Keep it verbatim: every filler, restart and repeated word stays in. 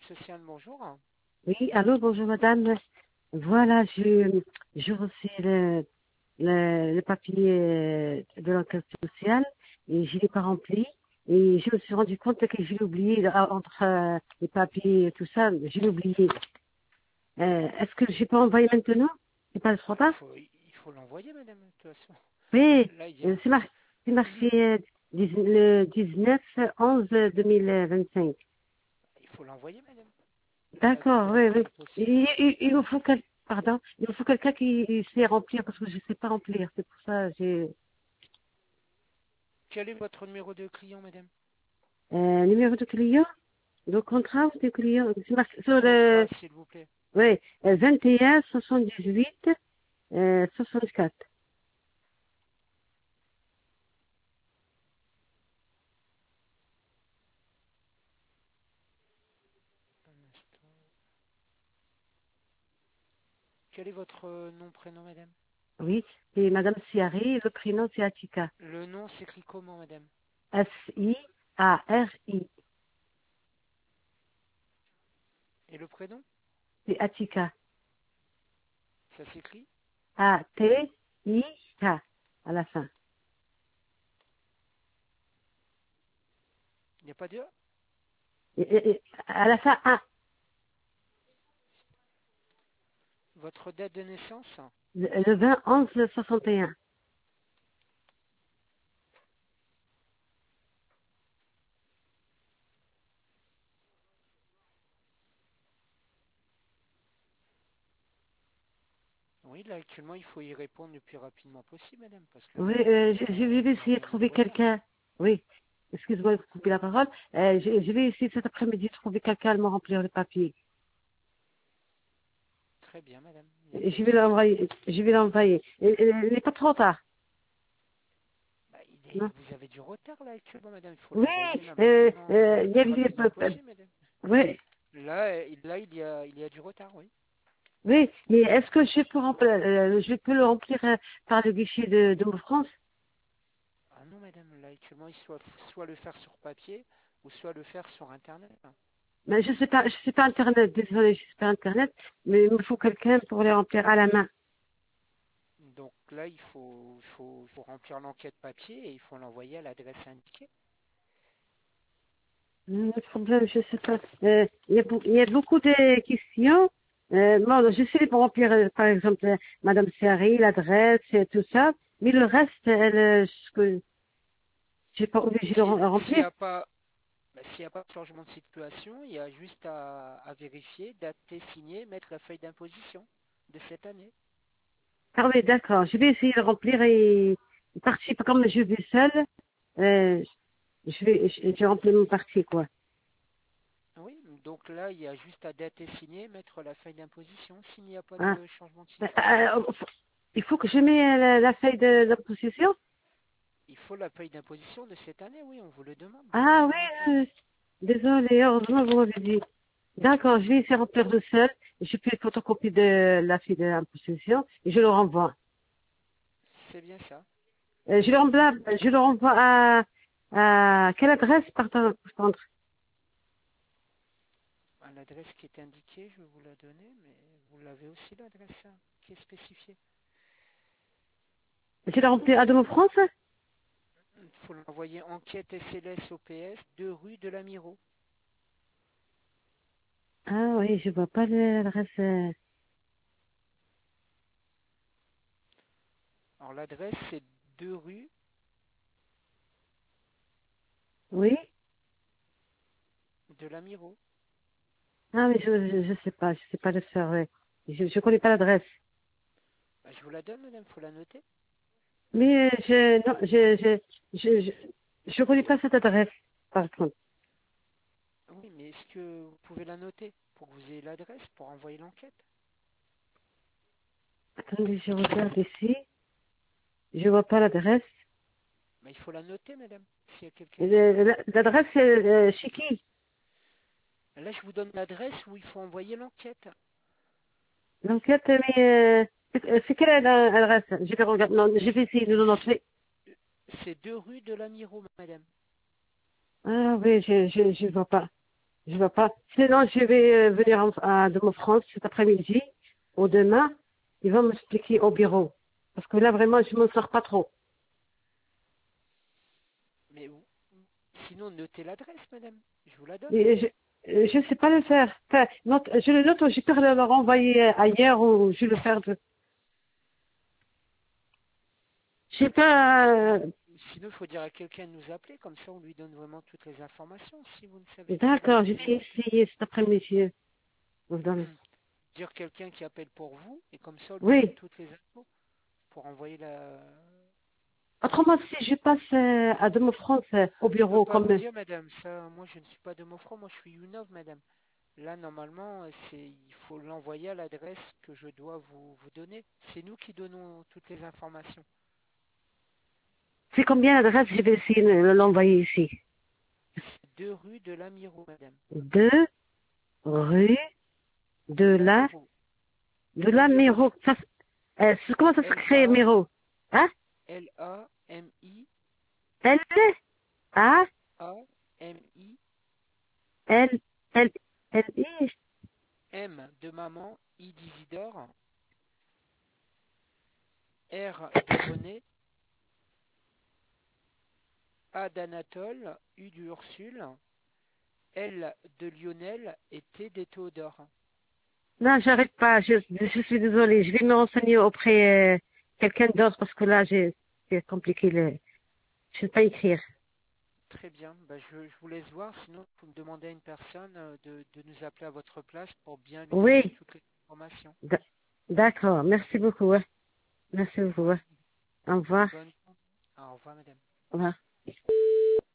sociale, bonjour. Oui, allô, bonjour madame. Voilà, je, je reçois le, le, le papier euh, de l'enquête sociale et je ne l'ai pas rempli. Et je me suis rendu compte que je l'ai oublié euh, entre euh, les papiers et tout ça, je l'ai oublié. Euh, Est-ce que je peux envoyer maintenant? C'est pas trop Bah, il tard? faut, il faut l'envoyer, madame, de toute façon. Oui, Là, il y euh, a... c'est mar- c'est marqué euh, dix- le dix-neuf onze deux mille vingt-cinq. Il faut l'envoyer, madame. Là, D'accord, actuellement, oui, oui. c'est possible. Il, il, il vous faut quel, pardon, il vous faut quelqu'un qui sait remplir parce que je ne sais pas remplir. C'est pour ça que j'ai Quel est votre numéro de client, madame? euh, numéro de client, de contrat ou de client. C'est marqué sur Contrat, le, s'il vous plaît. oui, euh, vingt et un soixante-dix-huit euh, soixante-quatre. Un instant. Quel est votre euh, nom, prénom, madame? Oui, c'est Madame Siari. Le prénom c'est Atika. Le nom s'écrit comment, madame? S I A R I. Et le prénom? C'est Atika. Ça s'écrit? A T I K à la fin. Il n'y a pas de... Et, et- et à la fin A. Votre date de naissance? Le le vingt onze soixante et un. Oui, là, actuellement, il faut y répondre le plus rapidement possible, madame, parce que Oui, là, euh, on je, je a, vais on a essayer de énormément de trouver retard. quelqu'un. Oui, excuse-moi de couper la parole. Euh, je, je vais essayer cet après-midi de trouver quelqu'un à me remplir le papier. Très bien, madame, il n'y a Et pas je de vais souci. l'envoyer. Je vais l'envoyer. Et- et Il n'est pas trop tard, Bah, il est- non? vous avez du retard là actuellement, madame. Il faut Oui, l'envoyer là euh, maintenant, euh, le il y plus avait, rapidement euh, euh, possible, madame. oui, Là, euh, là, il y a, il y a du retard, oui. oui, mais est-ce que je peux remplir, euh, je peux le remplir euh, par le guichet de, de France? Ah non, madame, là actuellement, il faut soit le faire sur papier ou soit le faire sur Internet. Mais je sais pas, je sais pas Internet, désolé, je sais pas Internet, mais il me faut quelqu'un pour les remplir à la main. Donc là, il faut, il faut, il faut remplir l'enquête papier et il faut l'envoyer à l'adresse indiquée. Le problème, je sais pas. Euh, Il y, a beau- il y a beaucoup de questions. Euh, bon, je sais pour remplir, euh, par exemple, euh, Madame Serry, l'adresse, et tout ça. Mais le reste, elle, euh, ce que j'ai pas obligé de Si- rem- S'il n'y remplir. a pas, bah, s'il n'y a pas de changement de situation, il y a juste à, à vérifier, dater, signer, mettre la feuille d'imposition de cette année. Ah oui, d'accord. Je vais essayer de remplir et participer comme je vais seule. Euh, je vais, je, je remplis mon parti, quoi. Oui, donc là, il y a juste à dater, signer, mettre la feuille d'imposition s'il n'y a pas Hein. de changement de Euh, situation. euh, il faut que je mette la, la feuille de, de possession. Il faut la feuille d'imposition de cette année, oui, on vous le demande Ah de remplir. oui, euh, désolé, heureusement vous m'avez dit. D'accord, je vais essayer de remplir tout seul. Je fais une photocopie de la fille de l'imposition et je le renvoie. C'est bien ça. Euh, je le renvoie, je le renvoie à, à quelle adresse, pardon, par contre? À l'adresse qui est indiquée, je vais vous la donner, mais vous l'avez aussi l'adresse hein, qui est spécifiée. Je le remplis à Demo France? Il faut l'envoyer enquête S L S O P S, deux rue de la Miro. Ah oui, je vois pas l'adresse. euh, Alors l'adresse c'est deux rue Oui? de la Miro. Ah oui, je, je, je sais pas, je sais pas le faire, ouais. Je, je connais pas l'adresse. Bah, je vous la donne, madame, il faut la noter. Mais euh, je, non, je, je, je, je, je connais pas cette adresse, par contre. Oui, mais est-ce que vous pouvez la noter pour que vous ayez l'adresse pour envoyer l'enquête? Attendez, je regarde ici. Je vois pas l'adresse. Bah, il faut la noter, madame, s'il y a quelqu'un qui Le- peut. la- L'adresse, c'est euh, chez qui? Là, je vous donne l'adresse où il faut envoyer l'enquête. L'enquête, mais euh, c'est euh, c'est quelle est la- l'adresse? Je vais regarder. Non, je vais essayer de le noter. C'est deux rue de la Miro, madame. Ah oui, je, je, je vois pas. Je ne vois pas. Sinon, je vais euh, venir en, à, de mon France cet après-midi ou demain. Ils vont m'expliquer au bureau. Parce que là, vraiment, je ne me sors pas trop. Mais vous- sinon, notez l'adresse, madame. Je vous la donne. Et je ne sais pas le faire. Enfin, note- je le note, je peux le renvoyer ailleurs ou je le faire. De... Je sais Sinon, il faut, pas. euh, sinon, il faut dire à quelqu'un de nous appeler. Comme ça, on lui donne vraiment toutes les informations. Si vous ne savez pas D'accord, je l'adresse vais exacte. essayer cet après-midi. Vous donne- Dire quelqu'un qui appelle pour vous. Et comme ça, on lui donne Oui. toutes les infos pour envoyer la... Autrement, si je passe euh, à de mon France euh, au Je peux bureau, pas comme vous dire, madame. Ça, moi, je ne suis pas de Mofro. Moi, je suis Unov, madame. Là, normalement, c'est, il faut l'envoyer à l'adresse que je dois vous, vous donner. C'est nous qui donnons toutes les informations. c'est combien l'adresse, je vais essayer de l'envoyer ici. C'est deux rue de l'Amirou, madame. Deux rue de De la, l'Amirou. de Rue la de Miro. Mofro. Ça, s- euh, c'est- comment ça s'écrit L-A, Miro? Hein? L-A-M-I, L, A, A-M-I, L, L, L, I. M de maman, I d'Isidore, R de René, A d'Anatole, U d'Ursule, L de Lionel et T de Théodore. Non, j'arrive pas. Je, je suis désolée. Je vais me renseigner auprès euh, quelqu'un d'autre parce que là, j'ai, c'est compliqué. Le, je sais pas écrire. Très bien, bah, je, je vous laisse voir, sinon vous me demandez à une personne euh, de, de nous appeler à votre place pour bien lui donner Oui. toutes les informations. D- D'accord. Merci beaucoup. Ouais. Merci beaucoup. Ouais. Au revoir. Bonne... Au revoir, madame. Au revoir.